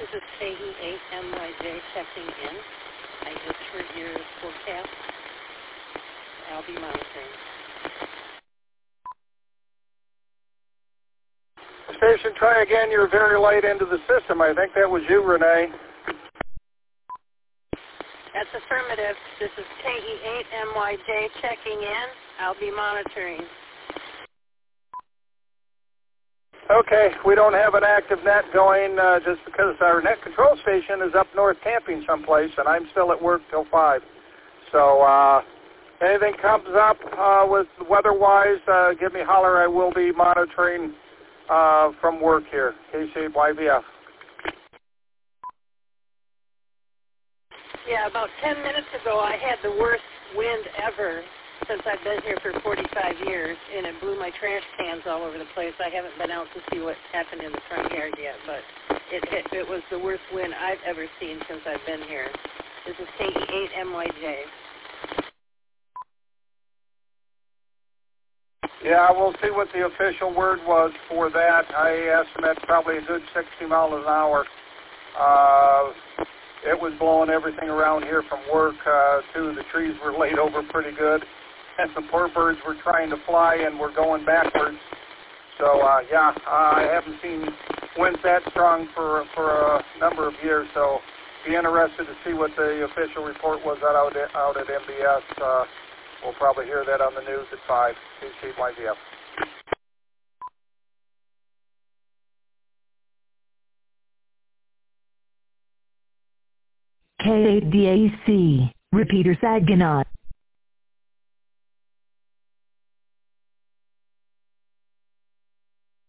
This is KE8MYJ checking in. I just heard your forecast. I'll be monitoring. Station, try again. You're very late into the system. I think that was you, Renee. That's affirmative. This is KE8MYJ checking in. I'll be monitoring. Okay, we don't have an active net going just because our net control station is up north camping someplace, and I'm still at work till 5. So anything comes up with weather-wise, give me a holler. I will be monitoring from work here, KC8YVF. Yeah, about 10 minutes ago I had the worst wind ever since I've been here for 45 years, and it blew my trash cans all over the place. I haven't been out to see what happened in the front yard yet, but it was the worst wind I've ever seen since I've been here. This is KE8MYJ. Yeah, we'll see what the official word was for that. I estimate probably a good 60 miles an hour. It was blowing everything around here from work, too. The trees were laid over pretty good. And some poor birds were trying to fly and were going backwards. So, yeah, I haven't seen winds that strong for a number of years. So, be interested to see what the official report was out at MBS. We'll probably hear that on the news at 5. KC8YVF. K8DAC, Repeater Saginaw.